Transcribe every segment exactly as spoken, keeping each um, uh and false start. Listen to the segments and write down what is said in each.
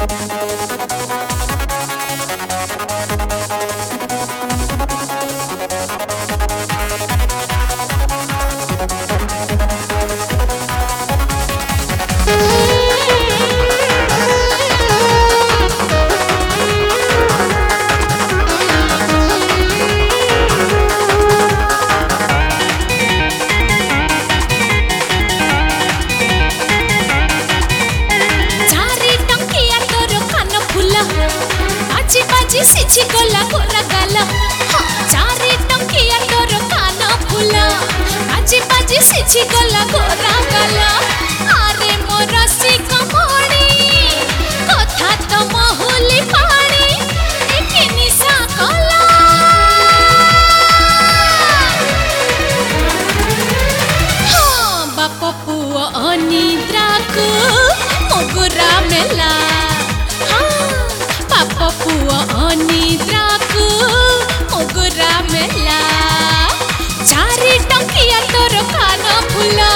सिछि गला गोरा गाला चारे टंकिया तोर कान फुला बाजी बाजी सिछि गला गोरा गाला अरे मोर सिक मोड़ी कथा तो महुली पानी एके निशा कला हाँ बाप पुओ अनिद्रा को मोगुरा मेला बाप पुओ अनिद्रा को मोगुरा मेला चारि टंकिया तोर कान फुला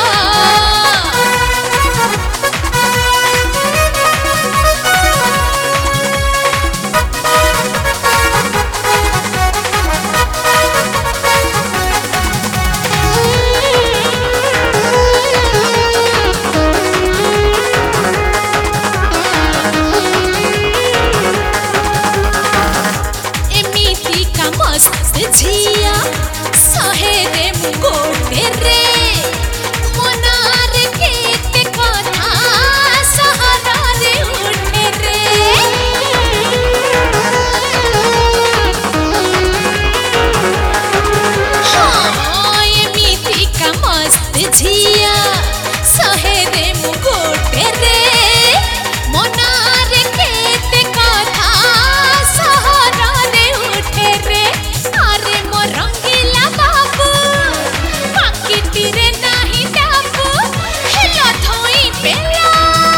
झिया सहे रे मुगोटे रे मनार केते कथा सहारा रे उठे रे हाँ एमिति का मस्त झिया सहे रे मुगोटे रे मनार केते कथा सहारा रे उठे रे रंगीला बाबू पाकिटी रे नाही डाबू हेला थोई पेला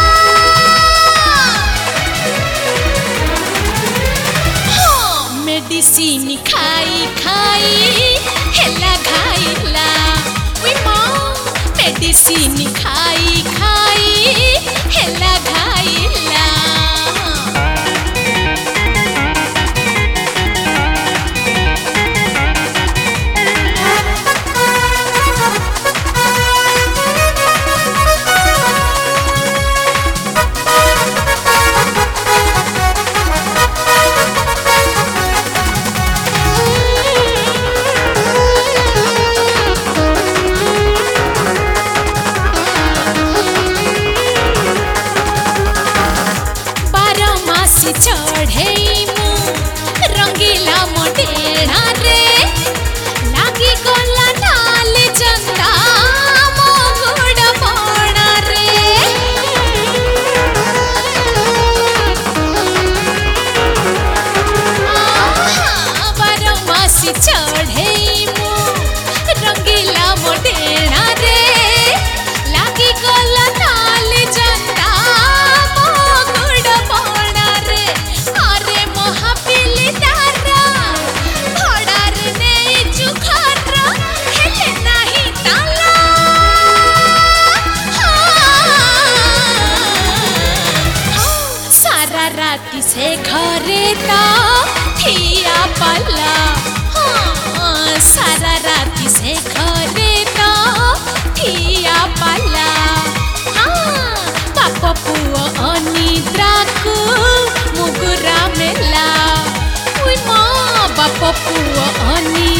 हाँ मेडिसिन खाई खाई हेला घाइला वी माँ मेडिसिन खाई खाई हेला घाइला चढ़े मु रंगीला मोटेड़ा रे लागी गला नाल चंदा मोगुड़ बड़ा रे बारह मासी चढ़े मु रंगीला मोटेड़ा रे लागी गला नाल चंदा राती से घरे ता थिया पल्ला हाँ सारा राती से घरे ता थिया पल्ला हाँ बाप पुओ अनिद्रा को मुगुरा मेला उई माँ बाप पुओ अनिद्रा